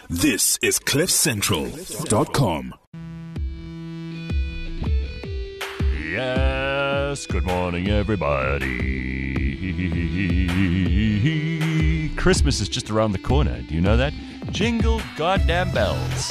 This is CliffCentral.com. Yes, good morning, everybody. Christmas is just around the corner. Do you know that? Jingle goddamn bells.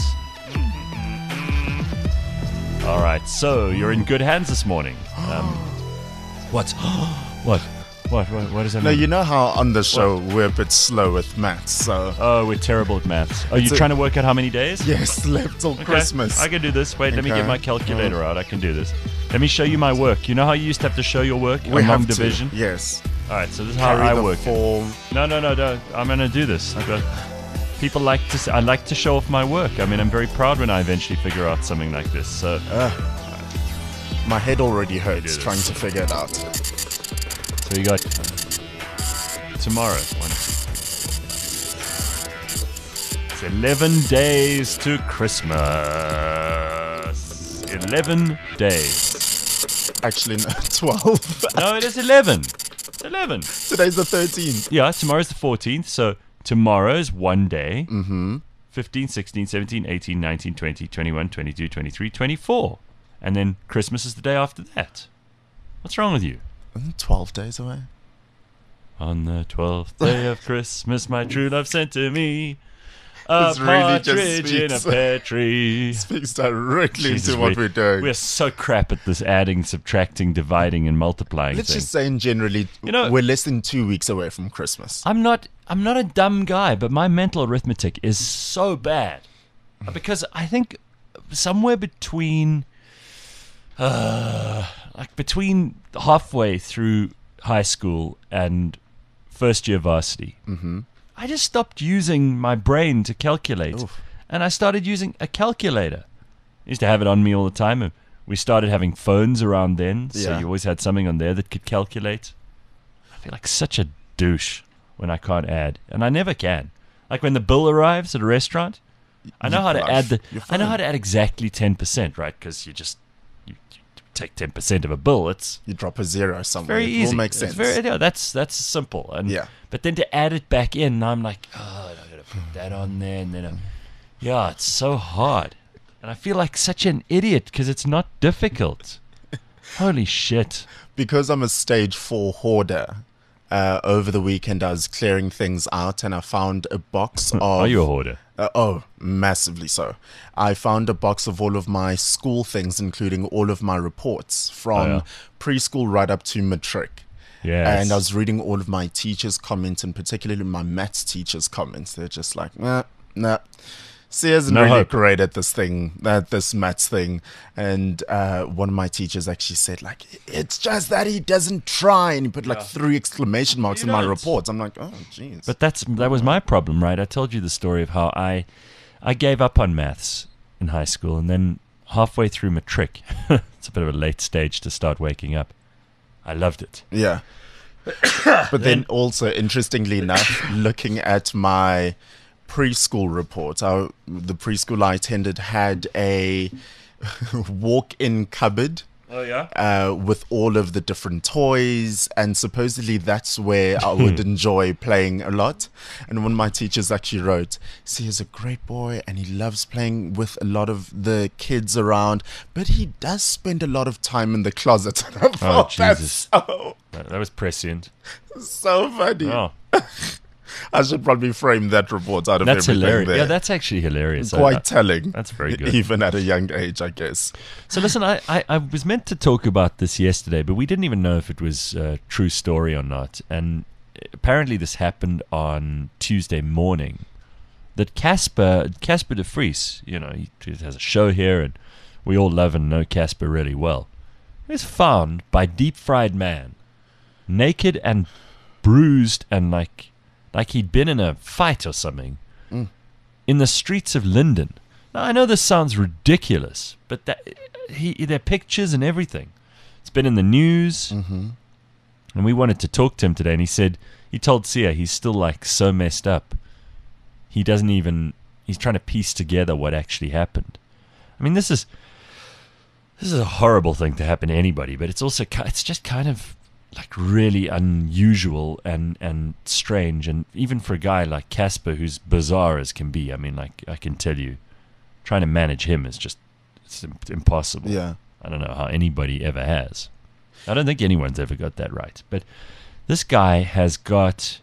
All right, so you're in good hands this morning. What? What does that mean? No, you know how on the show we're a bit slow with maths, so... Oh, we're terrible at maths. Are you trying to work out how many days? Yes, left till Christmas. I can do this. Wait, let me get my calculator out. I can do this. Let me show you my work. You know how you used to have to show your work We among have division? to, yes. All right, so this is how Carry I the work. form. No, I'm going to do this. People like to. I like to show off my work. I mean, I'm very proud when I eventually figure out something like this. So My head already hurts trying to figure it out. So you got tomorrow. 1, 2, 3, 4, 5. It's 11 days to Christmas. 11 days. Actually, no, 12. No, it is 11. It's 11. Today's the 13th. Yeah, tomorrow's the 14th. So tomorrow's one day. 15, 16, 17, 18, 19, 20, 21, 22, 23, 24. And then Christmas is the day after that. What's wrong with you? Isn't it 12 days away? On the 12th day of Christmas, my true love sent to me a This really just partridge in a speaks- pear tree. Speaks directly Jesus, into what we're doing. We're so crap at this adding, subtracting, dividing, and multiplying Let's thing. just say, in generally, we're less than 2 weeks away from Christmas. I'm not a dumb guy, but my mental arithmetic is so bad. Because I think somewhere between between halfway through high school and first year varsity, I just stopped using my brain to calculate. And I started using a calculator. I used to have it on me all the time. We started having phones around then, so you always had something on there that could calculate. I feel like such a douche when I can't add, and I never can. Like when the bill arrives at a restaurant, I know how to add I know how to add exactly 10%, right? Because you take 10% of a bill. You drop a zero somewhere. Very easy. It will make sense. That's simple. And but then to add it back in, I'm like, I gotta put that on there, and then it's so hard, and I feel like such an idiot because it's not difficult. Holy shit! Because I'm a stage 4 hoarder. Over the weekend, I was clearing things out, and I found a box of... Are you a hoarder? Massively so. I found a box of all of my school things, including all of my reports from preschool right up to matric. Yes. And I was reading all of my teachers' comments, and particularly my maths teachers' comments. They're just like, nah. She isn't really great at this thing, this maths thing. And one of my teachers actually said, like, it's just that he doesn't try. And he put like 3 exclamation marks in my reports. I'm like, oh, jeez. But that was my problem, right? I told you the story of how I gave up on maths in high school. And then halfway through matric, it's a bit of a late stage to start waking up. I loved it. Yeah. But then also, interestingly enough, looking at my preschool report, the preschool I attended had a walk-in cupboard with all of the different toys, and supposedly that's where I would enjoy playing a lot. And one of my teachers actually wrote, see, he's a great boy and he loves playing with a lot of the kids around, but he does spend a lot of time in the closet. And I thought, Jesus. That was prescient. So funny. Oh. I should probably frame that report out of That's everything hilarious. there. Yeah, that's actually hilarious. Quite telling. That's very good. Even at a young age, I guess. So listen, I was meant to talk about this yesterday, but we didn't even know if it was a true story or not. And apparently this happened on Tuesday morning. That Casper de Vries, he has a show here, and we all love and know Casper really well. He was found by Deep Fried Man, naked and bruised and like he'd been in a fight or something, in the streets of Linden. Now, I know this sounds ridiculous, but there are pictures and everything. It's been in the news, and we wanted to talk to him today, and he told Sia he's still like so messed up. He's trying to piece together what actually happened. I mean, this is a horrible thing to happen to anybody, but it's just kind of like really unusual and strange, and even for a guy like Casper, who's bizarre as can be. I mean, like, I can tell you, trying to manage him is just impossible. Yeah. I don't know how anybody ever has. I don't think anyone's ever got that right. But this guy has got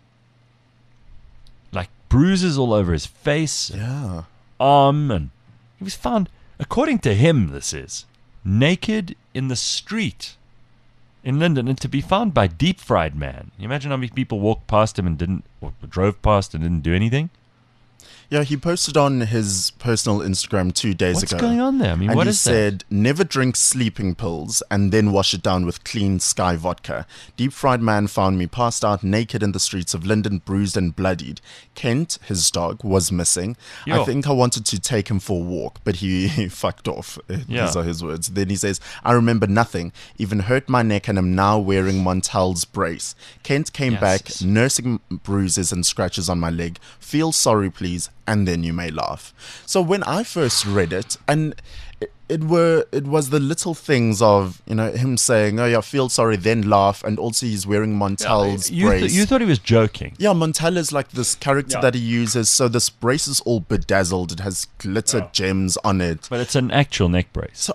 like bruises all over his face, Yeah. arm, and he was found, according to him, this is naked in the street in Linden, and to be found by Deep Fried Man. You imagine how many people walked past him and didn't, or drove past and didn't do anything? Yeah, he posted on his personal Instagram 2 days What's ago. going on there? I mean, And what he is that? said, never drink sleeping pills and then wash it down with clean Sky vodka. Deep Fried Man found me passed out naked in the streets of Linden, bruised and bloodied. Kent, his dog, was missing. Yo. I think I wanted to take him for a walk, but he fucked off. Yeah. These are his words. Then he says, I remember nothing, even hurt my neck and am now wearing Montel's brace. Kent came Yes. back, nursing bruises and scratches on my leg. Feel sorry, please, and then you may laugh. So when I first read it, and it was the little things of, you know, him saying, oh yeah, feel sorry, then laugh, and also he's wearing Montel's brace. You thought he was joking. Yeah, Montel is like this character Yeah. that he uses. So this brace is all bedazzled. It has glitter gems on it. But it's an actual neck brace. So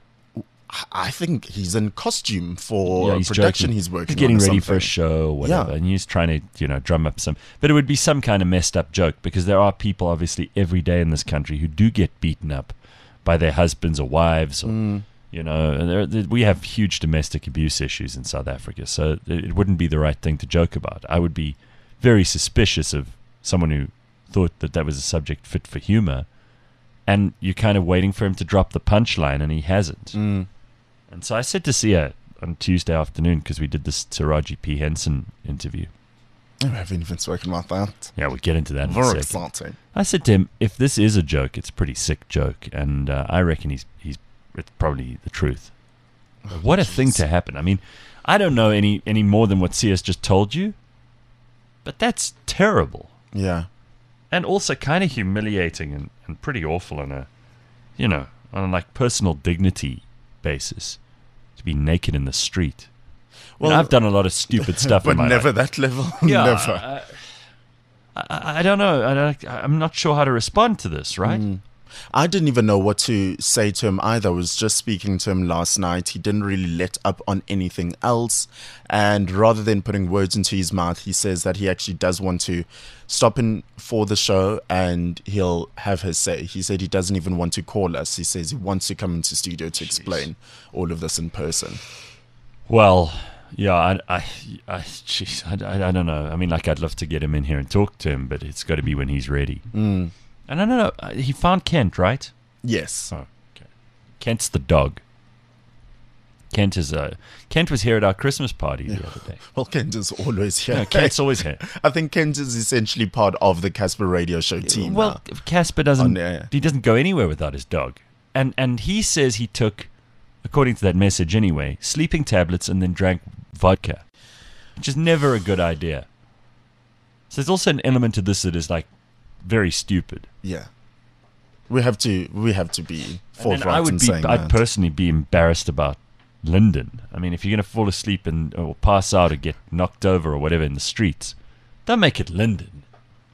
I think he's in costume for Yeah, he's production joking. he's working He's getting on or ready for a something. show or whatever, Yeah. and he's trying to, you know, drum up some. But it would be some kind of messed up joke, because there are people obviously every day in this country who do get beaten up by their husbands or wives, or you know, and we have huge domestic abuse issues in South Africa. So it wouldn't be the right thing to joke about. I would be very suspicious of someone who thought that that was a subject fit for humor, and you're kind of waiting for him to drop the punchline, and he hasn't. And so I said to Sia on Tuesday afternoon, because we did this Taraji P. Henson interview. I haven't even spoken about that. Yeah, we'll get into that in a Very second. exciting. I said to him, if this is a joke, it's a pretty sick joke, and I reckon it's probably the truth. But what a thing to happen. I mean, I don't know any more than what Sia's just told you, but that's terrible. Yeah. And also kind of humiliating and pretty awful on a, you know, on a like personal dignity basis. To be naked in the street. Well, I've done a lot of stupid stuff But in my never life. that level. Yeah, Never. I don't know. I'm not sure how to respond to this, right? I didn't even know what to say to him either. I was just speaking to him last night. He didn't really let up on anything else. And rather than putting words into his mouth, he says that he actually does want to stop in for the show and he'll have his say. He said he doesn't even want to call us. He says he wants to come into studio to explain all of this in person. Well, yeah, jeez, I don't know. I mean, like, I'd love to get him in here and talk to him, but it's got to be when he's ready. And I don't know. He found Kent, right? Yes. Oh, okay. Kent's the dog. Kent was here at our Christmas party the other day. Well, Kent is always here. No, Kent's always here. I think Kent is essentially part of the Casper Radio Show team. Well, now. Casper doesn't. yeah. He doesn't go anywhere without his dog, and he says he took, according to that message anyway, sleeping tablets and then drank vodka, which is never a good idea. So there's also an element to this that is like very stupid. Yeah. We have to be And forthright in saying I'd that. personally be embarrassed about Linden. I mean, if you're going to fall asleep or pass out or get knocked over or whatever in the streets, don't make it Linden.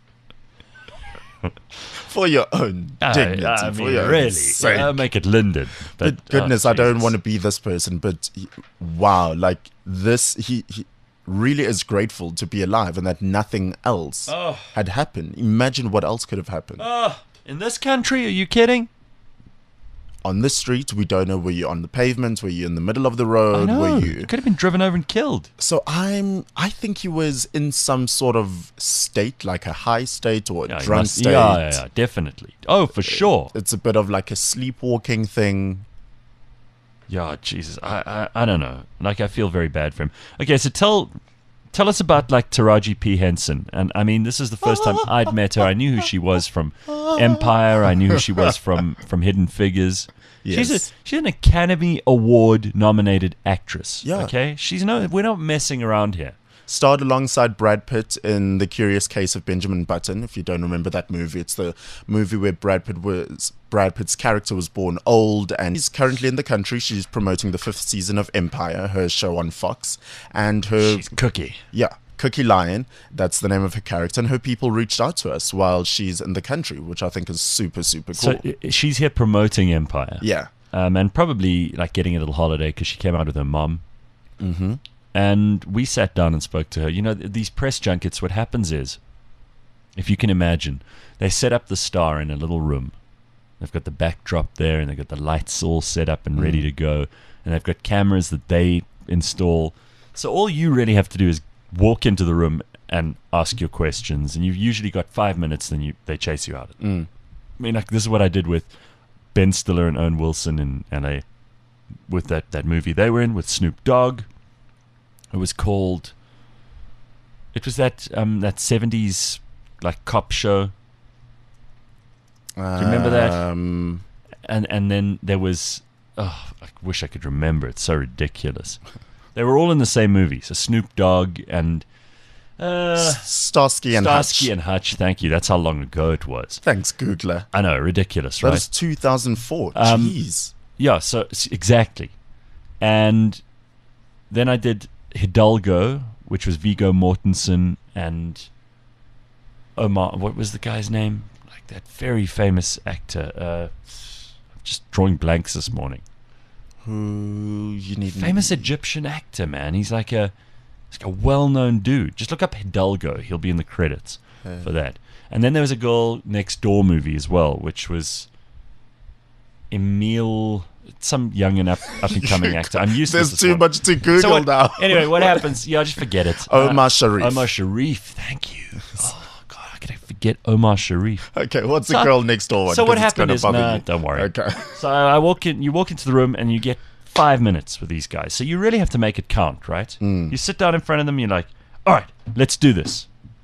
For your own dignity. I for mean, your own really, sake. don't make it Linden. But goodness, I don't Jesus. want to be this person, but wow, like this, he really is grateful to be alive and that nothing else had happened. Imagine what else could have happened. In this country, are you kidding? On the street, we don't know, were you on the pavement, were you in the middle of the I road, know. were You you... could have been driven over and killed. So I think he was in some sort of state, like a high state or a Yeah, he drunk must- state. yeah, definitely. Oh, for sure. It's a bit of like a sleepwalking thing. Yeah, Jesus, I don't know. Like, I feel very bad for him. Okay, so tell us about like Taraji P. Henson. And I mean, this is the first time I'd met her. I knew who she was from Empire. I knew who she was from Hidden Figures. Yes. She's an Academy Award nominated actress. Yeah. Okay, we're not messing around here. starred alongside Brad Pitt in The Curious Case of Benjamin Button. If you don't remember that movie, it's the movie where Brad Pitt's character was born old, and he's currently in the country. She's promoting the 5th season of Empire, her show on Fox, and She's Cookie. yeah, Cookie Lion, that's the name of her character, and her people reached out to us while she's in the country, which I think is super, super cool. So she's here promoting Empire. Yeah. And probably like getting a little holiday because she came out with her mom. Mm-hmm. And we sat down and spoke to her. You know, these press junkets, what happens is, if you can imagine, they set up the star in a little room. They've got the backdrop there, and they've got the lights all set up and ready to go. And they've got cameras that they install. So all you really have to do is walk into the room and ask your questions. And you've usually got 5 minutes, then they chase you out. I mean, like, this is what I did with Ben Stiller and Owen Wilson in LA with that movie they were in with Snoop Dogg. It was called. It was that 70s like cop show. Do you remember that? And then there was. Oh, I wish I could remember. It's so ridiculous. They were all in the same movie. So Snoop Dogg and Starsky and Hutch. Thank you. That's how long ago it was. Thanks, Googler. I know, ridiculous, right? That is 2004. Jeez. Yeah. So exactly, and then I did Hidalgo, which was Viggo Mortensen and Omar. What was the guy's name? Like that very famous actor. I'm just drawing blanks this morning. Who you need? Famous Egyptian actor, man. He's like a well-known dude. Just look up Hidalgo. He'll be in the credits for that. And then there was a Girl Next Door movie as well, which was Emil, some young and up and coming actor. I'm used to There's too much to Google now. Anyway, what happens? Yeah, just forget it. Omar Sharif. Omar Sharif. Thank you. Oh God, I could forget Omar Sharif. Okay, what's the Girl Next Door one? So what 'Cause it's happened gonna is, bother you. don't worry. Okay. So I walk in. You walk into the room and you get 5 minutes with these guys. So you really have to make it count, right? You sit down in front of them. You're like, all right, let's do this.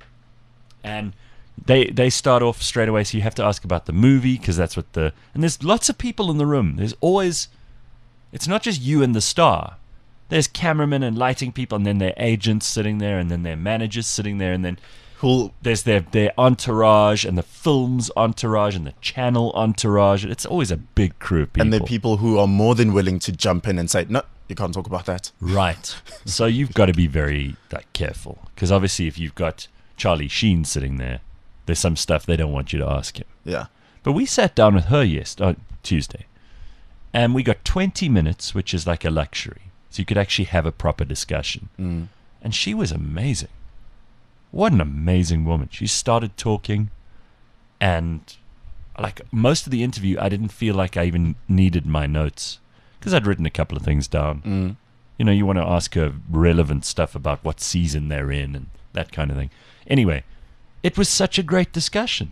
And they start off straight away. So you have to ask about the movie because that's what and there's lots of people in the room. There's always, it's not just you and the star. There's cameramen and lighting people, and then their agents sitting there, and then their managers sitting there, and then there's their entourage and the film's entourage and the channel entourage. It's always a big crew of people. And there are people who are more than willing to jump in and say, no, you can't talk about that. Right. So you've got to be very careful, because obviously if you've got Charlie Sheen sitting there, there's some stuff they don't want you to ask him. Yeah. But we sat down with her Tuesday, and we got 20 minutes, which is like a luxury. So you could actually have a proper discussion. And she was amazing. What an amazing woman. She started talking, and like most of the interview, I didn't feel like I even needed my notes because I'd written a couple of things down. You know, you want to ask her relevant stuff about what season they're in and that kind of thing. Anyway, it was such a great discussion.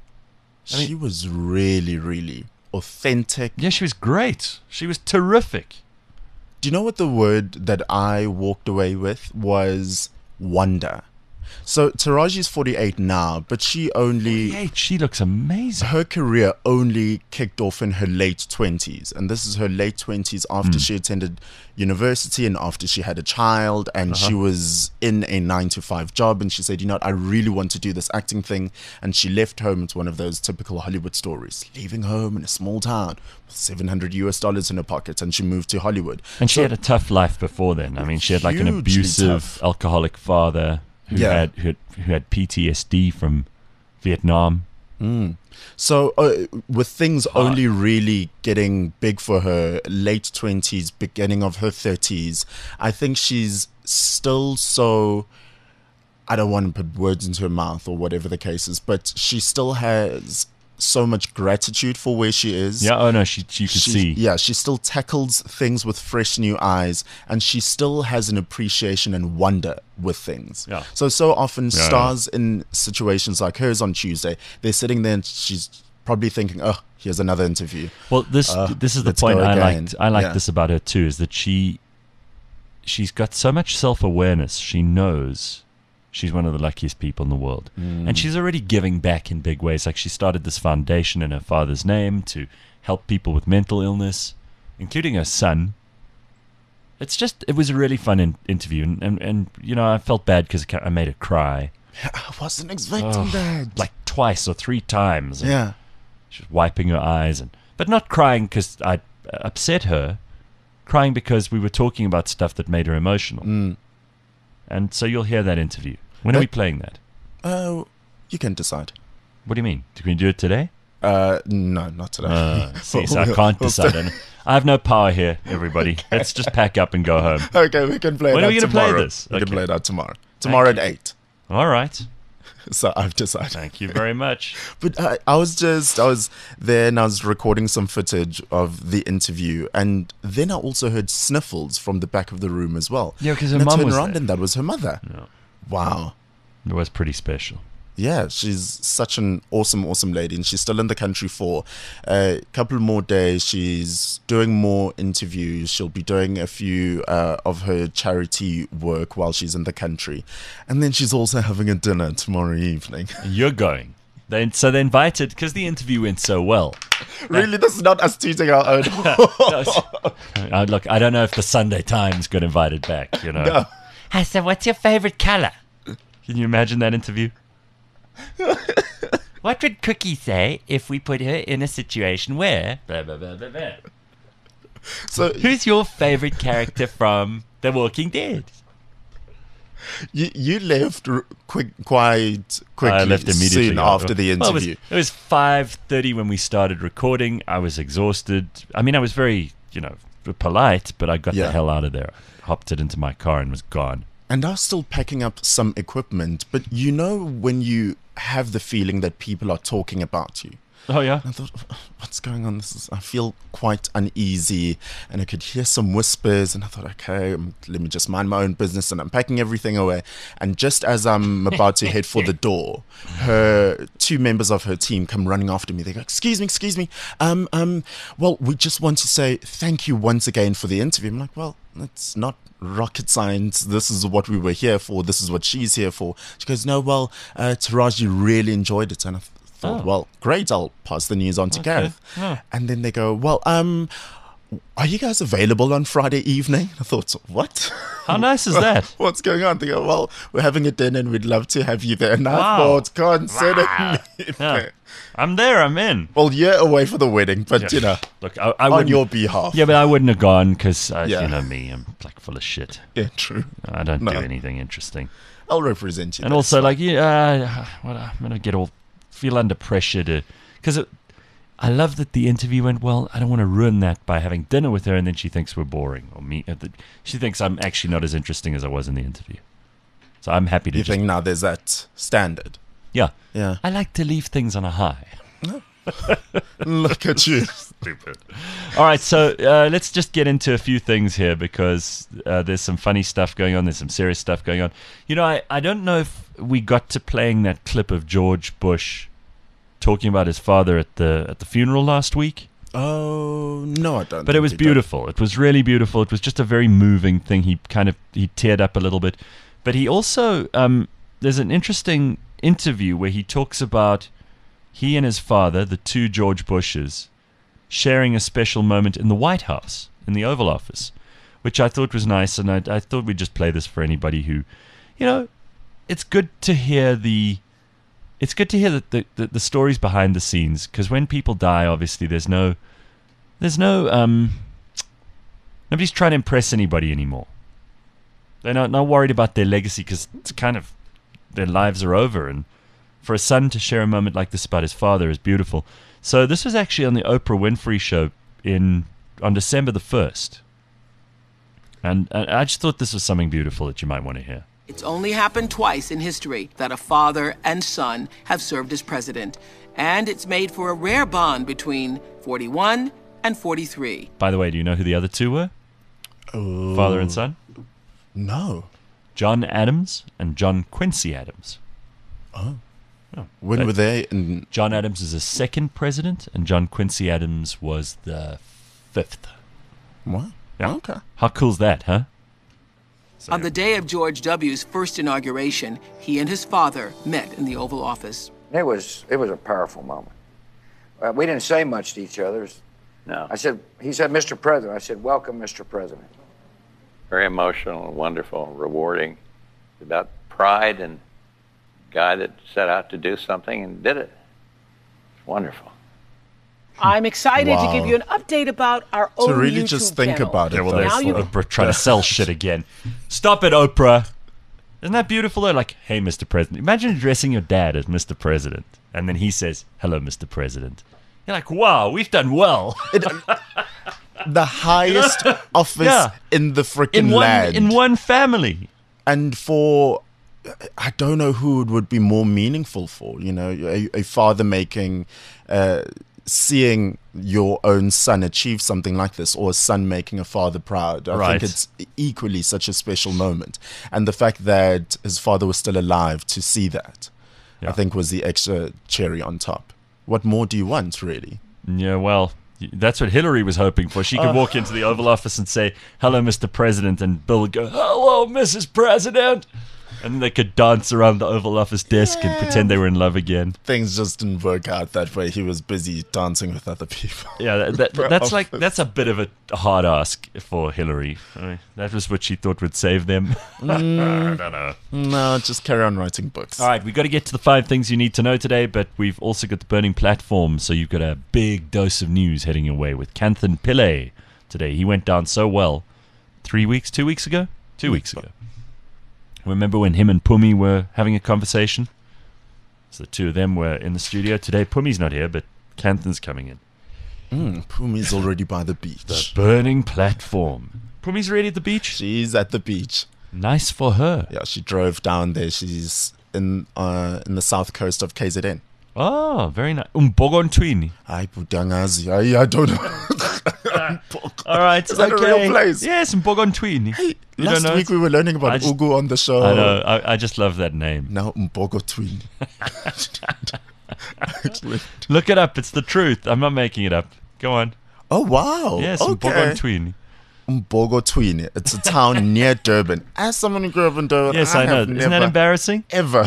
She was really, really authentic. Yeah, she was great. She was terrific. Do you know what the word that I walked away with was? Wonder. So Taraji's 48 now, but she looks amazing. Her career only kicked off in her late 20s, and this is her late 20s after she attended university and after she had a child, and she was in a 9-to-5 job, and she said, you know what, I really want to do this acting thing, and she left home. It's one of those typical Hollywood stories, leaving home in a small town with $700 in her pocket, and she moved to Hollywood. And she had a tough life before then. I mean, she had like an abusive, alcoholic father who had PTSD from Vietnam. So with things only really getting big for her, late 20s, beginning of her 30s, I think she's still so, I don't want to put words into her mouth or whatever the case is, but she still has so much gratitude for where she is. Yeah, oh no, you could see. Yeah, she still tackles things with fresh new eyes, and she still has an appreciation and wonder with things. Yeah. So often stars in situations like hers on Tuesday, they're sitting there and she's probably thinking, oh, here's another interview. Well, this is the point I liked this about her too, is that she's got so much self-awareness. She knows she's one of the luckiest people in the world. And she's already giving back in big ways. Like she started this foundation in her father's name to help people with mental illness, including her son. it was a really fun interview, and you know, I felt bad because I made her cry. I wasn't expecting that. Like twice or three times. Yeah. She was wiping her eyes, but not crying because I upset her, crying because we were talking about stuff that made her emotional. And so you'll hear that interview. When are we playing that? Oh, you can decide. What do you mean? Can we do it today? No, not today. See, so I can't decide. I have no power here, everybody. Let's just pack up and go home. Okay, we can play When it are out we going to tomorrow. play this? We can Okay. play it out tomorrow. Tomorrow at 8. All right. So I've decided. Thank you very much. But I was there and I was recording some footage of the interview, and then I also heard sniffles from the back of the room as well. Yeah, 'cause her And I mum turned was around there. and that was her mother. No. Wow. It was pretty special. Yeah, she's such an awesome lady, and she's still in the country for a couple more days. She's doing more interviews. She'll be doing a few of her charity work while she's in the country. And then she's also having a dinner tomorrow evening. You're going. So they invited, because the interview went so well. Really, this is not us tooting our own. Look, I don't know if the Sunday Times got invited back, you know. No. I said, what's your favorite color? Can you imagine that interview? What would Cookie say if we put her in a situation where... Blah, blah, blah, blah, blah. So Who's your favorite character from The Walking Dead? you left quite quickly. I left immediately soon after the Well, interview. it was 5:30 when we started recording. I was exhausted. I mean, I was very, polite, but I got Yeah. the hell out of there. I hopped it into my car and was gone. And I was still packing up some equipment, but you know when you have the feeling that people are talking about you. Oh, yeah? I thought, what's going on? I feel quite uneasy, and I could hear some whispers, and I thought, okay, let me just mind my own business, and I'm packing everything away. And just as I'm about to head for the door, two members of her team come running after me. They go, excuse me. Well, we just want to say thank you once again for the interview. I'm like, well, it's not rocket science. This is what we were here for. This is what she's here for. She goes, no, well, Taraji really enjoyed it. And I thought, well, great, I'll pass the news on to Gareth. Oh. And then they go, well, are you guys available on Friday evening? I thought, what? How nice is that? What's going on? They go, well, we're having a dinner and we'd love to have you there. And I Wow. thought, consider me Yeah. there. I'm there. I'm in. Well, you're away for the wedding, but, Look, I on wouldn't... your behalf. Yeah, but I wouldn't have gone because, Yeah. you know me, I'm like full of shit. Yeah, true. I don't No. do anything interesting. I'll represent you. And there. also, I'm going to feel under pressure to... Because I love that the interview went well. I don't want to ruin that by having dinner with her and then she thinks we're boring. Or me. She thinks I'm actually not as interesting as I was in the interview. So I'm happy to You think now there's that standard? Yeah. Yeah. I like to leave things on a high. Look at you. Stupid. All right, so let's just get into a few things here because there's some funny stuff going on. There's some serious stuff going on. You know, I don't know if we got to playing that clip of George Bush talking about his father at the funeral last week. Oh, no, I don't. But it was beautiful. It was really beautiful. It was just a very moving thing. He teared up a little bit. But he also, there's an interesting interview where he talks about he and his father, the two George Bushes, sharing a special moment in the White House, in the Oval Office, which I thought was nice. And I thought we'd just play this for anybody who, it's good to hear the stories behind the scenes, because when people die, obviously nobody's trying to impress anybody anymore. They're not worried about their legacy because it's kind of their lives are over, and for a son to share a moment like this about his father is beautiful. So this was actually on the Oprah Winfrey Show on December the 1st, and I just thought this was something beautiful that you might want to hear. It's only happened twice in history that a father and son have served as president, and it's made for a rare bond between 41 and 43. By the way, do you know who the other two were? Oh, Father and son? no. John Adams and John Quincy Adams. When were they in? John Adams is the second president, and John Quincy Adams was the 5th. What? Yeah. Okay. How cool's that, huh? On the day of George W.'s first inauguration, he and his father met in the Oval Office. It was a powerful moment. We didn't say much to each other. No. He said, Mr. President. I said, welcome, Mr. President. very emotional and wonderful and rewarding. It's about pride and a guy that set out to do something and did it. It's wonderful. I'm excited to Wow. give you an update about our own To really YouTube just think channel. about it. Yeah, well, though. there's Now you- Oprah trying to sell shit again. Stop it, Oprah. Isn't that beautiful though? Like, hey, Mr. President. Imagine addressing your dad as Mr. President, and then he says, "Hello, Mr. President." You're like, wow, we've done well. The highest office Yeah. in the freaking land. in one family. And for, I don't know who it would be more meaningful for, you know, a father making, seeing your own son achieve something like this, or a son making a father proud. I Right. think it's equally such a special moment. And the fact that his father was still alive to see that, Yeah. I think was the extra cherry on top. What more do you want, really? Yeah, well, that's what Hillary was hoping for. She could walk into the Oval Office and say, "Hello, Mr. President," and Bill would go, "Hello, Mrs. President." And they could dance around the Oval Office desk and pretend they were in love again. Things just didn't work out that way. He was busy dancing with other people. Yeah, that's a bit of a hard ask for Hillary. I mean, that was what she thought would save them. I don't know. No, just carry on writing books. All right, we've got to get to the 5 things you need to know today, but we've also got the burning platform, so you've got a big dose of news heading your way with Kanthan Pillay today. He went down so well 2 weeks ago? 2 weeks ago. Remember when him and Pumi were having a conversation? So the two of them were in the studio. Today, Pumi's not here, but Kanthan's coming in. Pumi's already by the The beach. burning platform. Pumi's already at the beach? She's at the beach. Nice for her. Yeah, she drove down there. She's in the south coast of KZN. Oh, very nice. Bogon Twini. Ay, Budangazi. I don't know. All right, Is that a okay. real place? Yes, Bogon Twini. Hey, You last don't know week it? we were learning I about just- Ugu on the show. I know. I just love that name. Now Mbogo Twin. Look it up. It's the truth. I'm not making it up. Go on. Oh, wow. Yes, okay. Bogon Twini. Mbogo Twin. It's a town near Durban. As someone who grew up in Durban, Yes, I know. have Isn't that never embarrassing? ever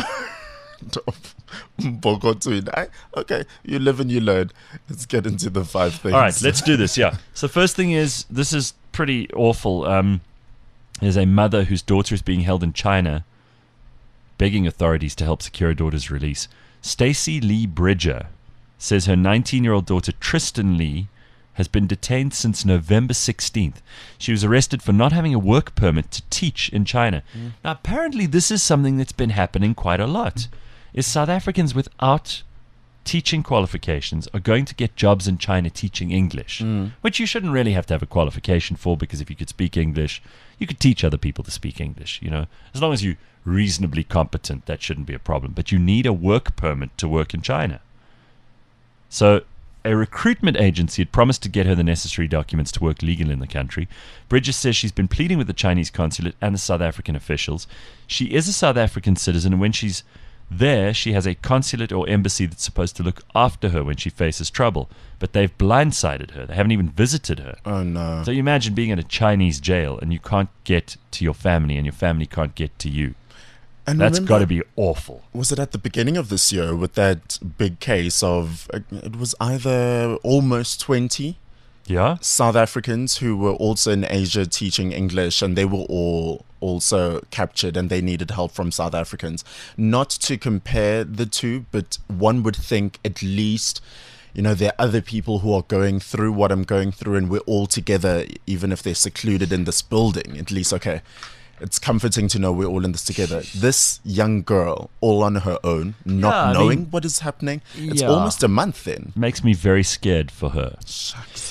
Mbogo Twin. Okay, you live and you learn. Let's get into the 5 things. All right, let's do this. Yeah. So first thing is, this is pretty awful. There's a mother whose daughter is being held in China, begging authorities to help secure her daughter's release. Stacy Lee Bridger says her 19-year-old daughter Tristan Lee has been detained since November 16th. She was arrested for not having a work permit to teach in China. Now, apparently this is something that's been happening quite a lot. Is South Africans without teaching qualifications are going to get jobs in China teaching English, which you shouldn't really have to have a qualification for, because if you could speak English, you could teach other people to speak English, you know. As long as you're reasonably competent, that shouldn't be a problem. But you need a work permit to work in China. So a recruitment agency had promised to get her the necessary documents to work legally in the country. Bridges says she's been pleading with the Chinese consulate and the South African officials. She is a South African citizen, and when she's there, she has a consulate or embassy that's supposed to look after her when she faces trouble. But they've blindsided her. They haven't even visited her. Oh, no. So you imagine being in a Chinese jail and you can't get to your family and your family can't get to you. And That's remember, got to be awful. Was it at the beginning of this year with that big case of, it was either almost 20 Yeah? South Africans who were also in Asia teaching English, and they were all also captured and they needed help from South Africans. Not to compare the two, but one would think at least, you know, there are other people who are going through what I'm going through, and we're all together, even if they're secluded in this building. At least, okay, it's comforting to know we're all in this together. This young girl, all on her own, not Yeah, I knowing mean, what is happening. It's yeah. almost a month then. Makes me very scared for her. Shucks.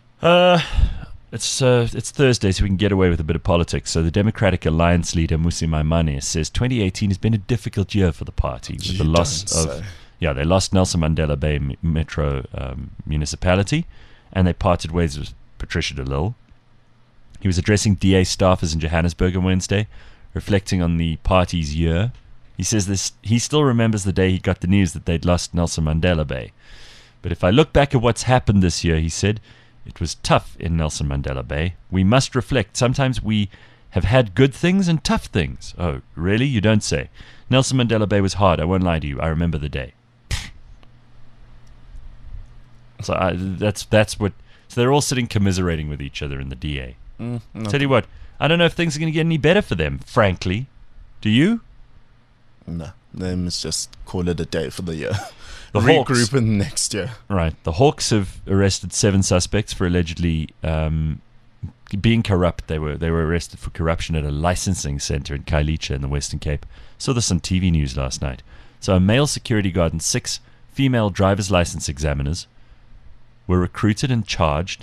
It's Thursday, so we can get away with a bit of politics. So the Democratic Alliance leader, Mmusi Maimane, says 2018 has been a difficult year for the party. With You the loss don't of... say. Yeah, they lost Nelson Mandela Bay Metro Municipality, and they parted ways with Patricia de Lille. He was addressing DA staffers in Johannesburg on Wednesday, reflecting on the party's year. He says this. He still remembers the day he got the news that they'd lost Nelson Mandela Bay. But if I look back at what's happened this year, he said, it was tough in Nelson Mandela Bay. We must reflect. Sometimes we have had good things and tough things. Oh, really? You don't say. Nelson Mandela Bay was hard. I won't lie to you. I remember the day. So that's what So they're all sitting commiserating with each other in the DA. Tell you what, I don't know if things are going to get any better for them, frankly. Do you? No, they must just call it a day for the year. The Hawks. Regroup in next year. Right. The Hawks have arrested 7 suspects for allegedly being corrupt. They were arrested for corruption at a licensing center in Khayelitsha in the Western Cape. Saw this on TV news last night. So a male security guard and 6 female driver's license examiners were recruited and charged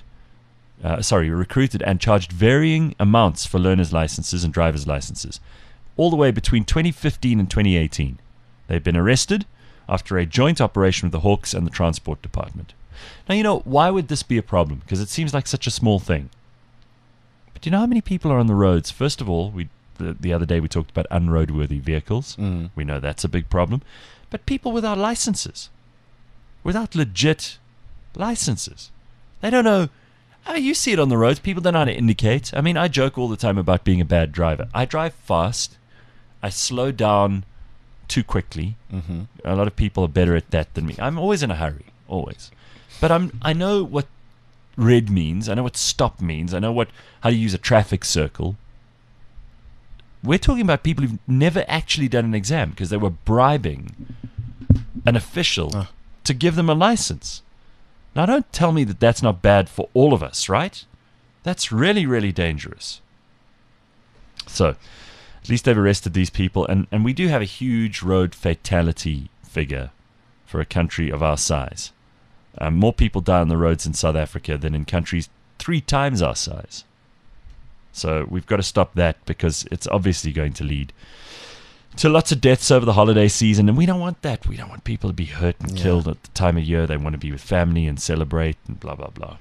varying amounts for learner's licenses and driver's licenses, all the way between 2015 and 2018. They've been arrested after a joint operation with the Hawks and the Transport Department. Now, why would this be a problem? Because it seems like such a small thing. But do you know how many people are on the roads? First of all, the other day we talked about unroadworthy vehicles. We know that's a big problem. But people without licenses, without legit licenses, they don't know. You see it on the roads. People don't know how to indicate. I mean, I joke all the time about being a bad driver. I drive fast. I slow down too quickly. A lot of people are better at that than me. I'm always in a hurry, always. But I know what red means. I know what stop means. I know how to use a traffic circle. We're talking about people who've never actually done an exam because they were bribing an official to give them a license. Now, don't tell me that that's not bad for all of us, right? That's really, really dangerous. So, at least they've arrested these people, and we do have a huge road fatality figure for a country of our size. More people die on the roads in South Africa than in countries 3 times our size. So we've got to stop that because it's obviously going to lead to lots of deaths over the holiday season, and we don't want that. We don't want people to be hurt and killed at the time of year. They want to be with family and celebrate and blah, blah, blah.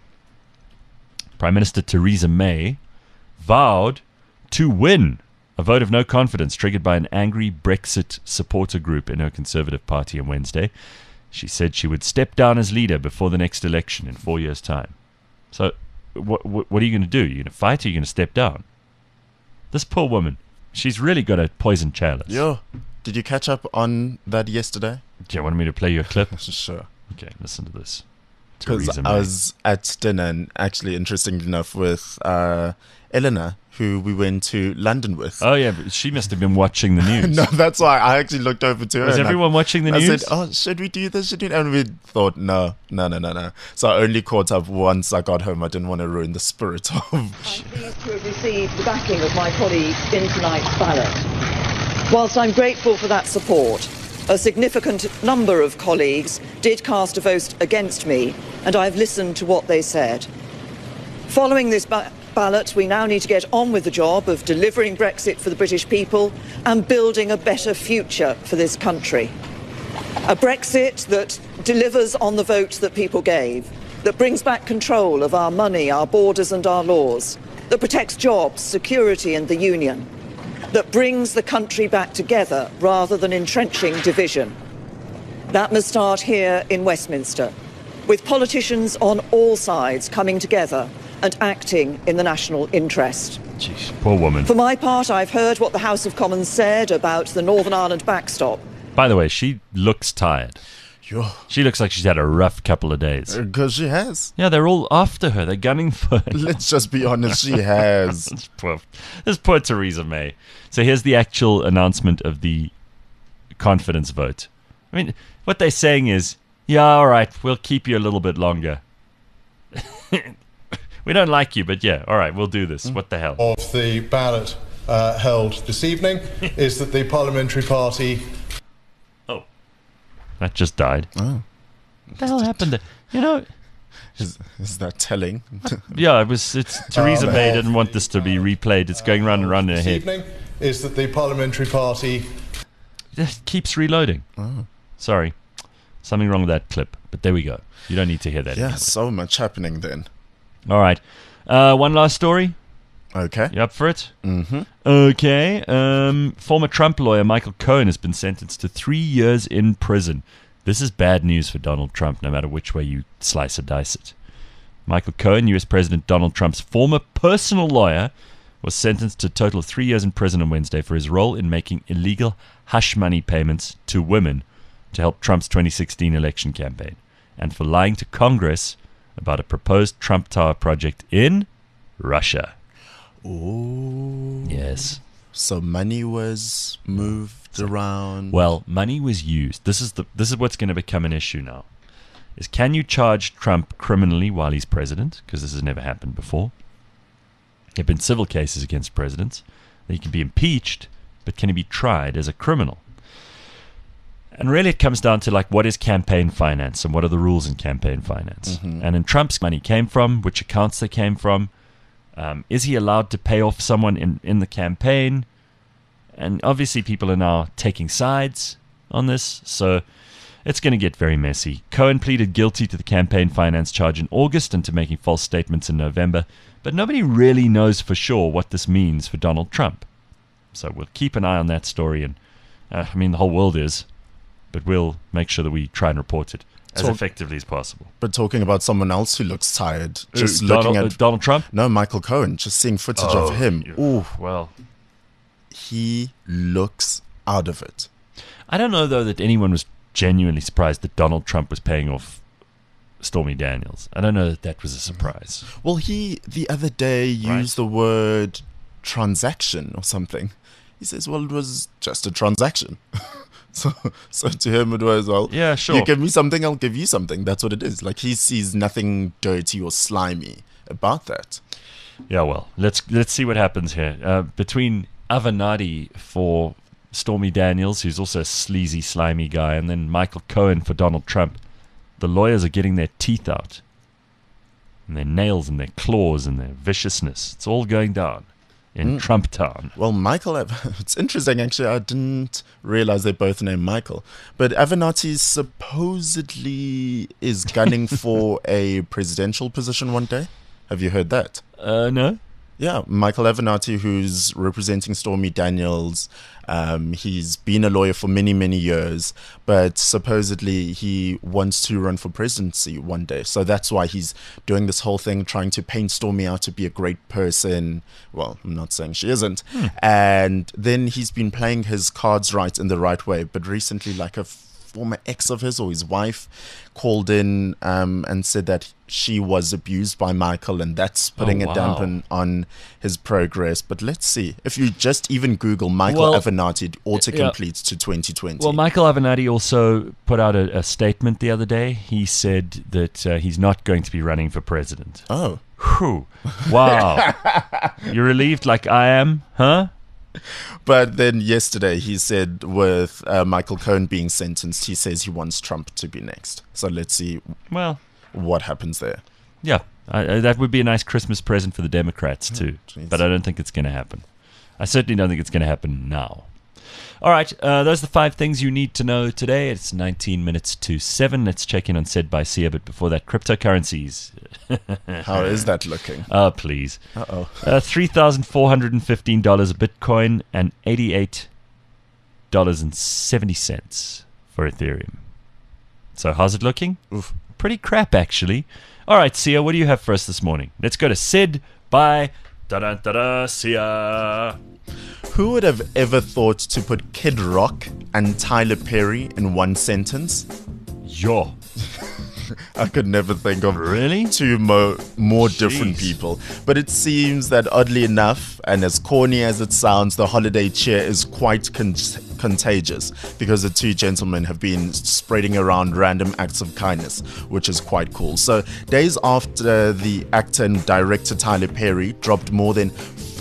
Prime Minister Theresa May vowed to win a vote of no confidence triggered by an angry Brexit supporter group in her Conservative Party on Wednesday. She said she would step down as leader before the next election in 4 years' time. So what are you going to do? Are you going to fight or are you going to step down? This poor woman, she's really got a poison chalice. Yo, did you catch up on that yesterday? Do you want me to play you a clip? Sure. Okay, listen to this. Because I was at dinner, and actually, interestingly enough, with Eleanor, who we went to London with. Oh, yeah, but she must have been watching the news. No, that's why I actually looked over to her. Was everyone watching the news? I said, oh, should we do this? And we thought, no. So I only caught up once I got home. I didn't want to ruin the spirit of... I'm pleased to have received the backing of my colleagues in tonight's ballot. Whilst I'm grateful for that support, a significant number of colleagues did cast a vote against me, and I've listened to what they said. Following this ballot, we now need to get on with the job of delivering Brexit for the British people and building a better future for this country. A Brexit that delivers on the vote that people gave, that brings back control of our money, our borders and our laws, that protects jobs, security and the union, that brings the country back together rather than entrenching division. That must start here in Westminster, with politicians on all sides coming together and acting in the national interest. Jeez, poor woman. For my part, I've heard what the House of Commons said about the Northern Ireland backstop. By the way, she looks tired. Yo. She looks like she's had a rough couple of days. Because she has. Yeah, they're all after her. They're gunning for her. Let's just be honest, she has. This poor Theresa May. So here's the actual announcement of the confidence vote. I mean, what they're saying is, yeah, all right, we'll keep you a little bit longer. We don't like you, but yeah, all right, we'll do this. What the hell? Of the ballot held this evening is that the parliamentary party... Oh, that just died. Oh. What the hell happened there? You know... Is that telling? Yeah, it's Theresa May didn't want this to be replayed. It's going round and round in her head. Evening is that the parliamentary party... It keeps reloading. Oh. Sorry. Something wrong with that clip. But there we go. You don't need to hear that Yeah, anymore. so much happening then. All right. One last story. Okay. You up for it? Mm-hmm. Okay. Former Trump lawyer Michael Cohen has been sentenced to 3 years in prison. This is bad news for Donald Trump, no matter which way you slice or dice it. Michael Cohen, U.S. President Donald Trump's former personal lawyer, was sentenced to a total of 3 years in prison on Wednesday for his role in making illegal hush money payments to women to help Trump's 2016 election campaign, and for lying to Congress about a proposed Trump Tower project in Russia. Oh. Yes. So money was moved around. Well, money was used. This is what's going to become an issue now. Is can you charge Trump criminally while he's president? Because this has never happened before. There have been civil cases against presidents. He can be impeached, but can he be tried as a criminal? And really it comes down to like what is campaign finance and what are the rules in campaign finance. And in Trump's money came from, which accounts they came from. Is he allowed to pay off someone in the campaign? And obviously people are now taking sides on this, so it's going to get very messy. Cohen pleaded guilty to the campaign finance charge in August and to making false statements in November, but nobody really knows for sure what this means for Donald Trump. So we'll keep an eye on that story, and the whole world is, but we'll make sure that we try and report it as effectively as possible. But talking about someone else who looks tired, just Donald, looking at Donald Trump? No, Michael Cohen, just seeing footage of him. Ooh, well, he looks out of it. I don't know, though, that anyone was genuinely surprised that Donald Trump was paying off Stormy Daniels. I don't know that was a surprise. Well, he, the other day, used the word transaction or something. He says, well, it was just a transaction. So to him it was, well, yeah, sure. You give me something, I'll give you something. That's what it is. Like, he sees nothing dirty or slimy about that. Yeah, well, let's see what happens here. Between Avenatti for Stormy Daniels, who's also a sleazy, slimy guy, and then Michael Cohen for Donald Trump, the lawyers are getting their teeth out. And their nails and their claws and their viciousness. It's all going down in Trump Town. Well, it's interesting, actually. I didn't realize they're both named Michael. But Avenatti supposedly is gunning for a presidential position one day. Have you heard that? No. Yeah, Michael Avenatti, who's representing Stormy Daniels. He's been a lawyer for many, many years, but supposedly he wants to run for presidency one day. So that's why he's doing this whole thing, trying to paint Stormy out to be a great person. Well, I'm not saying she isn't. And then he's been playing his cards right in the right way. But recently, like a former ex of his or his wife called in and said that she was abused by Michael, and that's putting a dampen on his progress. But let's see. If you just even Google Michael Avenatti, it autocompletes to 2020. Well, Michael Avenatti also put out a statement the other day. He said that he's not going to be running for president. Oh. Whew. Wow. You're relieved like I am, huh? But then yesterday he said with Michael Cohen being sentenced, he says he wants Trump to be next. So let's see what happens there. Yeah, that would be a nice Christmas present for the Democrats too. But I don't think it's going to happen. I certainly don't think it's going to happen now. All right, those are the 5 things you need to know today. It's 19 minutes to 7. Let's check in on Said by Sia, but before that, cryptocurrencies. How is that looking? Oh, please. Uh-oh. $3,415 a Bitcoin and $88.70 for Ethereum. So how's it looking? Oof. Pretty crap, actually. All right, Sia, what do you have for us this morning? Let's go to Said by Sia. Who would have ever thought to put Kid Rock and Tyler Perry in one sentence? Yo. I could never think of really two more different people. But it seems that oddly enough, and as corny as it sounds, the holiday cheer is quite contagious, because the two gentlemen have been spreading around random acts of kindness, which is quite cool. So days after the actor and director Tyler Perry dropped more than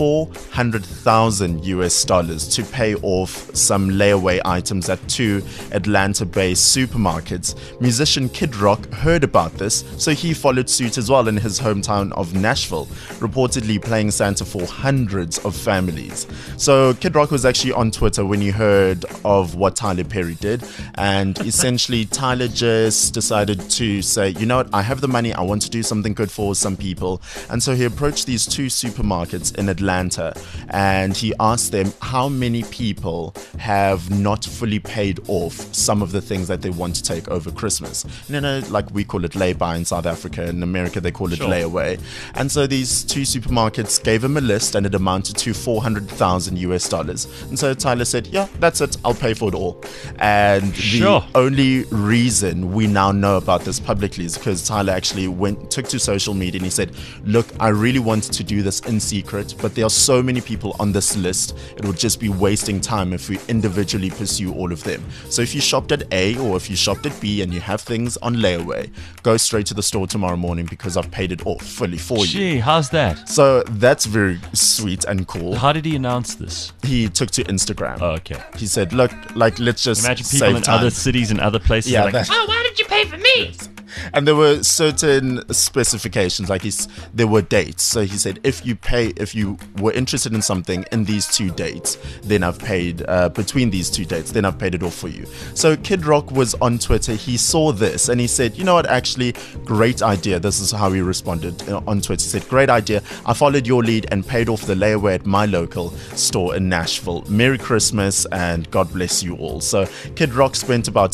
$400,000 to pay off some layaway items at 2 Atlanta-based supermarkets, musician Kid Rock heard about this, so he followed suit as well in his hometown of Nashville, reportedly playing Santa for hundreds of families. So Kid Rock was actually on Twitter when he heard of what Tyler Perry did, and essentially Tyler just decided to say, you know what, I have the money, I want to do something good for some people, and so he approached these 2 supermarkets in Atlanta Atlanta, and he asked them how many people have not fully paid off some of the things that they want to take over Christmas. Like we call it lay-by in South Africa. In America, they call it layaway. And so these two supermarkets gave him a list, and it amounted to $400,000. And so Tyler said, yeah, that's it. I'll pay for it all. And the only reason we now know about this publicly is because Tyler actually took to social media and he said, look, I really want to do this in secret, but there are so many people on this list, it would just be wasting time if we individually pursue all of them. So if you shopped at A or if you shopped at B and you have things on layaway, go straight to the store tomorrow morning because I've paid it off fully for you. Gee, how's that? So that's very sweet and cool. How did he announce this? He took to Instagram. Oh, okay. He said, look, like, let's just imagine people save in time. other cities and other places. Yeah, like, oh, why did you pay for me? And there were certain specifications, like there were dates. So he said, if you were interested in something in these two dates, then I've paid, between these two dates, then I've paid it off for you. So Kid Rock was on Twitter. He saw this and he said, you know what, actually, great idea. This is how he responded on Twitter. He said, great idea. I followed your lead and paid off the layaway at my local store in Nashville. Merry Christmas and God bless you all. So Kid Rock spent about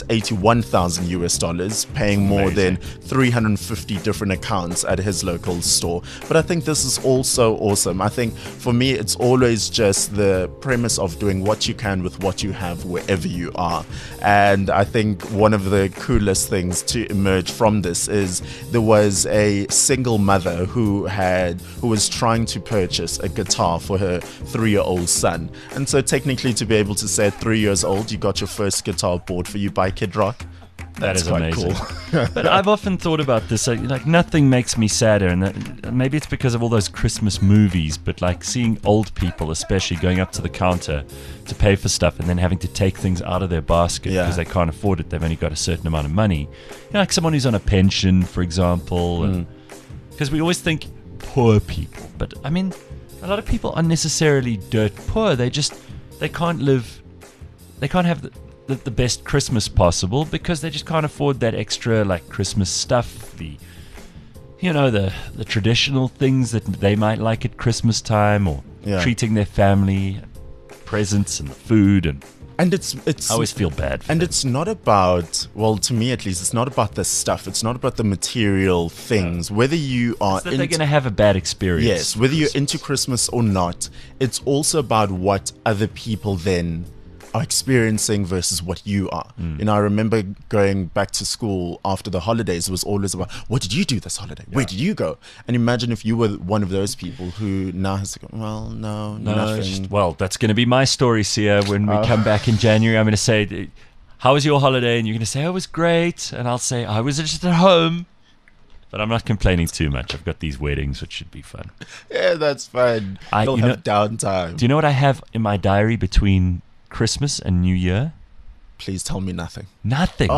$81,000 paying more than 350 different accounts at his local store. But I think this is also awesome. I think for me, it's always just the premise of doing what you can with what you have wherever you are. And I think one of the coolest things to emerge from this is there was a single mother who was trying to purchase a guitar for her 3-year-old son. And so technically to be able to say at 3 years old, you got your first guitar bought for you by Kid Rock. That is quite amazing. Cool. But I've often thought about this. Like nothing makes me sadder, and maybe it's because of all those Christmas movies. But like seeing old people, especially going up to the counter to pay for stuff, and then having to take things out of their basket because they can't afford it. They've only got a certain amount of money. Like someone who's on a pension, for example. Because we always think poor people, but I mean, a lot of people aren't necessarily dirt poor. They can't live. They can't have the best Christmas possible because they just can't afford that extra like Christmas stuff, the traditional things that they might like at Christmas time, or treating their family, presents and the food, and it's I always feel bad for them. It's not about, well, to me at least, it's not about the stuff. It's not about the material things. Whether you are they're going to have a bad experience. Yes, whether you're into Christmas or not, it's also about what other people then are experiencing versus what you are. I remember going back to school after the holidays, it was always about, what did you do this holiday? Where did you go? And imagine if you were one of those people who now has to go, well, no, nothing. Well, that's going to be my story, Sia, when we come back in January. I'm going to say, how was your holiday? And you're going to say, it was great. And I'll say, I was just at home. But I'm not complaining too much. I've got these weddings, which should be fun. Yeah, that's fun. You'll have downtime. Do you know what I have in my diary between Christmas and New Year? Please tell me nothing. Nothing.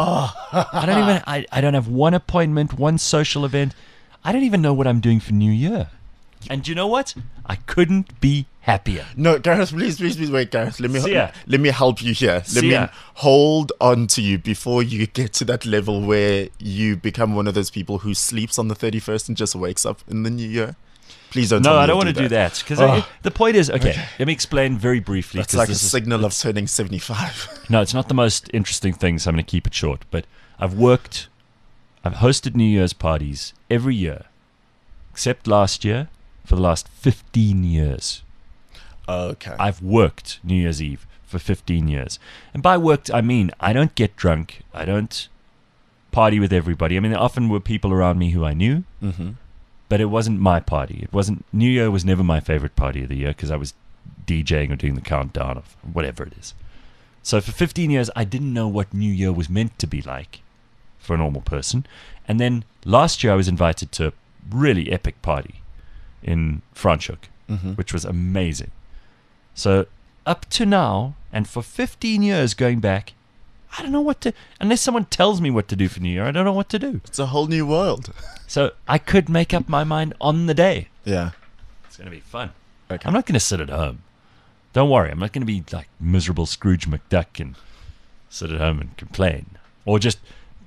I don't have one appointment, one social event. I don't even know what I'm doing for New Year. And you know what? I couldn't be happier. No, Gareth, please wait, Gareth. Let me help you here. Let me hold on to you before you get to that level where you become one of those people who sleeps on the 31st and just wakes up in the New Year. Please don't tell me. No, I don't want to do that. Because the point is, okay, let me explain very briefly. That's like a signal of turning 75. No, it's not the most interesting thing, so I'm going to keep it short. But I've hosted New Year's parties every year, except last year, for the last 15 years. Okay. I've worked New Year's Eve for 15 years. And by worked, I mean I don't get drunk. I don't party with everybody. I mean, there often were people around me who I knew. But it wasn't my party. New Year was never my favorite party of the year because I was DJing or doing the countdown of whatever it is. So for 15 years, I didn't know what New Year was meant to be like for a normal person. And then last year, I was invited to a really epic party in Franschhoek, which was amazing. So up to now, and for 15 years going back, I don't know what to... Unless someone tells me what to do for New Year, I don't know what to do. It's a whole new world. So I could make up my mind on the day. Yeah. It's going to be fun. Okay. I'm not going to sit at home. Don't worry. I'm not going to be like miserable Scrooge McDuck and sit at home and complain. Or just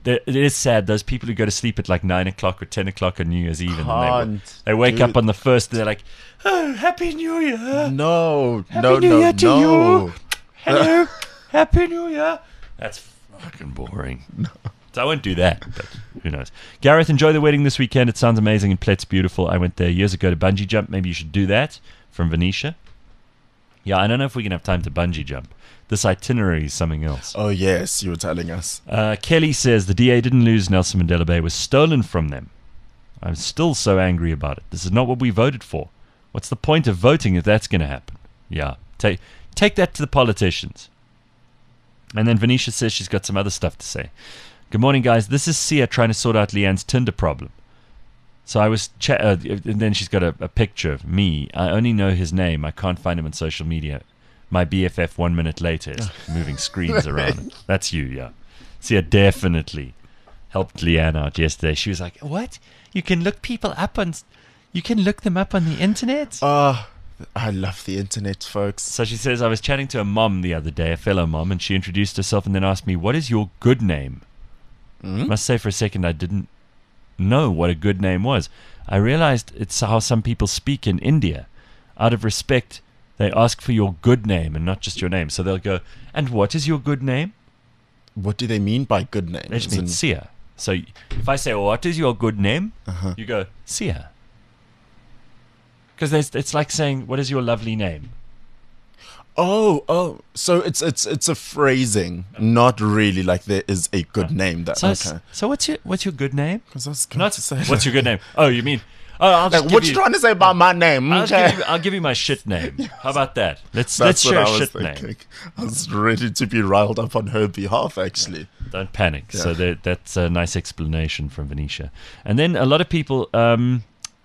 it is sad. Those people who go to sleep at like 9 o'clock or 10 o'clock on New Year's Eve, and then they wake up on the 1st, and they're like, "Oh, Happy New Year! No, Happy New Year to you! Hello, Happy New Year!" That's fucking boring. No. So I won't do that, but who knows? Gareth, enjoy the wedding this weekend. It sounds amazing, and Plet's beautiful. I went there years ago to bungee jump. Maybe you should do that. From Venetia. Yeah, I don't know if we can have time to bungee jump. This itinerary is something else. Oh, yes, you were telling us. Kelly says the DA didn't lose. Nelson Mandela Bay was stolen from them. I'm still so angry about it. This is not what we voted for. What's the point of voting if that's going to happen? Yeah, take that to the politicians. And then Venetia says she's got some other stuff to say. Good morning, guys. This is Sia trying to sort out Leanne's Tinder problem. So I was and then she's got a picture of me. I only know his name. I can't find him on social media. My BFF 1 minute later is moving screens around. That's you, yeah. Sia definitely helped Leanne out yesterday. She was like, "What? You can look people up on... You can look them up on the internet?" I love the internet, folks. So she says, I was chatting to a mom the other day, a fellow mom, and she introduced herself and then asked me, "What is your good name?" I must say for a second I didn't know what a good name was. I realized it's how some people speak in India. Out of respect, they ask for your good name and not just your name. So they'll go, "And what is your good name?" What do they mean by good name? They just mean Sia. So if I say, "What is your good name?" You go, "Sia." Because it's like saying, "What is your lovely name?" Oh, so it's a phrasing, not really like there is a good name. That So what's your good name? Because I was going to say, what's your good name? Oh, you mean? Oh, I'll just what you trying to say about my name? I'll give you my shit name. How about that? Let's share a shit name. I was ready to be riled up on her behalf, actually. Don't panic. Yeah. So that's a nice explanation from Venetia. And then a lot of people. Well,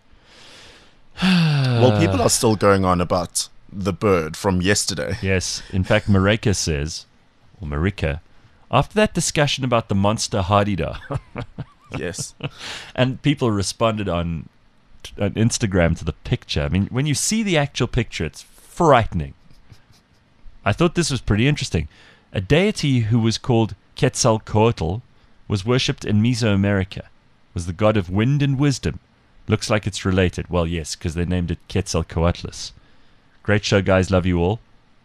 people are still going on about the bird from yesterday. Yes. In fact, Marika says, or Marika, after that discussion about the monster Hadida. Yes. And people responded on Instagram to the picture. I mean, when you see the actual picture, it's frightening. I thought this was pretty interesting. A deity who was called Quetzalcoatl was worshipped in Mesoamerica, was the god of wind and wisdom. Looks like it's related. Well, yes, because they named it Quetzalcoatlus. Great show, guys. Love you all.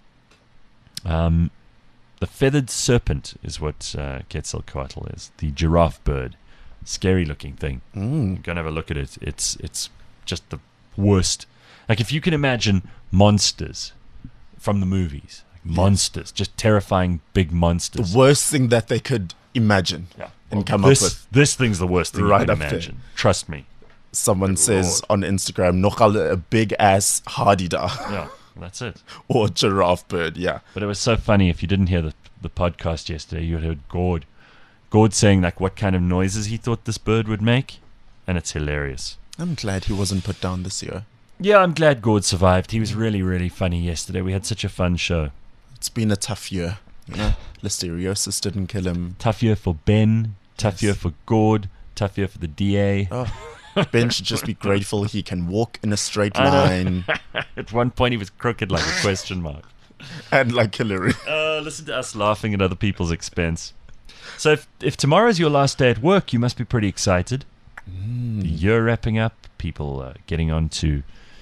The feathered serpent is what Quetzalcoatl is. The giraffe bird. Scary looking thing. Go and have a look at it. It's just the worst. Like if you can imagine monsters from the movies. Like monsters. Just terrifying big monsters. The worst thing that they could imagine and come up with. This thing's the worst thing you can imagine. Trust me. Someone says on Instagram, "Nogal a big ass Hadida." Yeah, that's it. Or giraffe bird, yeah. But it was so funny. If you didn't hear the podcast yesterday, you had heard Gord saying like what kind of noises he thought this bird would make, and it's hilarious. I'm glad he wasn't put down this year. Yeah, I'm glad Gord survived. He was really, really funny yesterday. We had such a fun show. It's been a tough year. You know, listeriosis didn't kill him. Tough year for Ben. Tough year for Gord. Tough year for the DA. Oh. Ben should just be grateful he can walk in a straight line. At one point he was crooked like a question mark. And like Hillary. Listen to us laughing at other people's expense. So if tomorrow's your last day at work, you must be pretty excited. The year wrapping up, people getting onto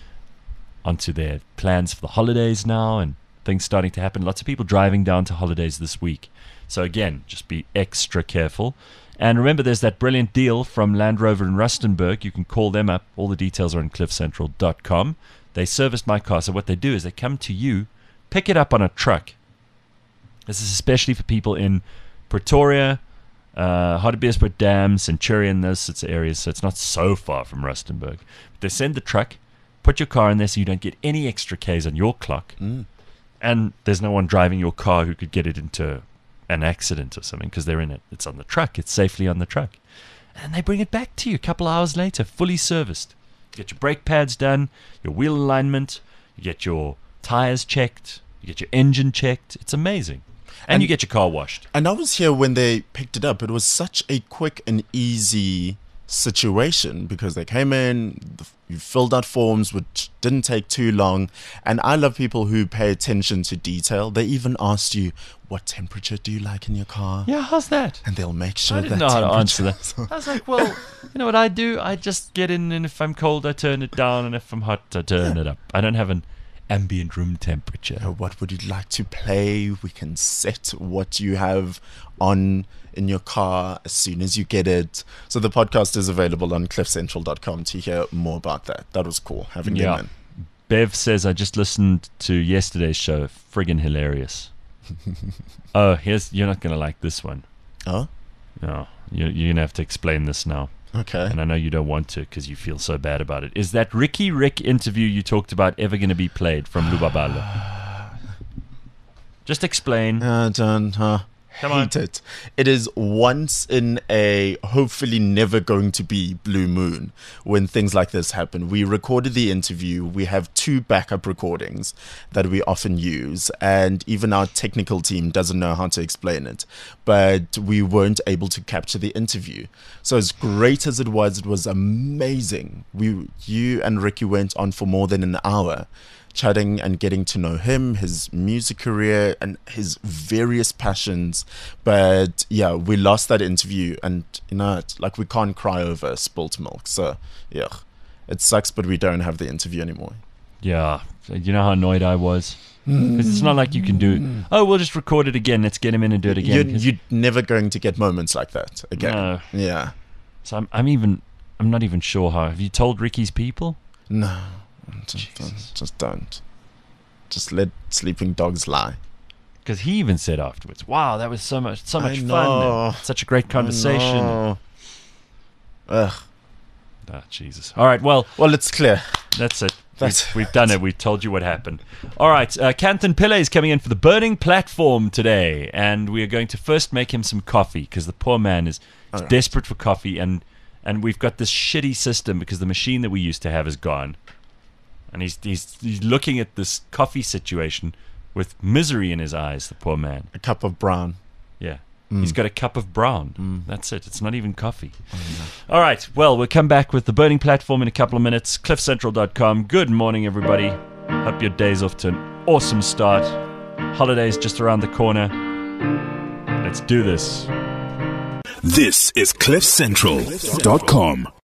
their plans for the holidays now, and things starting to happen. Lots of people driving down to holidays this week. So again, just be extra careful. And remember, there's that brilliant deal from Land Rover in Rustenburg. You can call them up. All the details are on cliffcentral.com. They serviced my car. So what they do is they come to you, pick it up on a truck. This is especially for people in Pretoria, Hartbeespoort Dam, Centurion, those sorts of areas. So it's not so far from Rustenburg. But they send the truck, put your car in there so you don't get any extra Ks on your clock. And there's no one driving your car who could get it into an accident or something because they're in it. It's on the truck. It's safely on the truck. And they bring it back to you a couple of hours later, fully serviced. You get your brake pads done, your wheel alignment, you get your tires checked, you get your engine checked. It's amazing. And you get your car washed. And I was here when they picked it up. It was such a quick and easy situation because they came in, you filled out forms, which didn't take too long. And I love people who pay attention to detail. They even asked you, what temperature do you like in your car? Yeah, how's that? And they'll make sure I that didn't know how to answer temperature- that. I was like, well, you know what I do? I just get in, and if I'm cold, I turn it down, and if I'm hot, I turn it up. I don't have an ambient room temperature. What would you like to play? We can set what you have on in your car as soon as you get it. So the podcast is available on cliffcentral.com to hear more about that. That was cool having them in. Bev says, I just listened to yesterday's show. Friggin' hilarious. Oh, you're not going to like this one. Oh? No, you're going to have to explain this now. Okay. And I know you don't want to because you feel so bad about it. Is that Ricky Rick interview you talked about ever going to be played from Lubabalo? Just explain. Come on. Hate it. It is once in a hopefully never going to be blue moon when things like this happen. We recorded the interview. We have 2 backup recordings that we often use, and even our technical team doesn't know how to explain it. But we weren't able to capture the interview. So as great as it was amazing. You and Ricky went on for more than an hour, chatting and getting to know him, his music career, and his various passions. But yeah, we lost that interview, and we can't cry over spilt milk. So yeah, it sucks, but we don't have the interview anymore. Yeah, you know how annoyed I was? Because it's not like you can do, we'll just record it again, let's get him in and do it again. You're never going to get moments like that again. No. Yeah. So I'm not even sure how. Have you told Ricky's people? No. Just don't. Just let sleeping dogs lie. Because he even said afterwards, wow, that was so much fun. know. Such a great conversation. Ugh. Ah, Jesus. All right, well, it's clear. That's it. We've done it. We've told you what happened. All right, Kanthan Pillay is coming in for the Burning Platform today, and we are going to first make him some coffee because the poor man is desperate for coffee, and we've got this shitty system because the machine that we used to have is gone. And he's looking at this coffee situation with misery in his eyes, the poor man. A cup of brown. Yeah. He's got a cup of brown. That's it. It's not even coffee. All right. Well, we'll come back with the Burning Platform in a couple of minutes. cliffcentral.com. Good morning, everybody. Hope your day's off to an awesome start. Holiday's just around the corner. Let's do this. This is cliffcentral.com.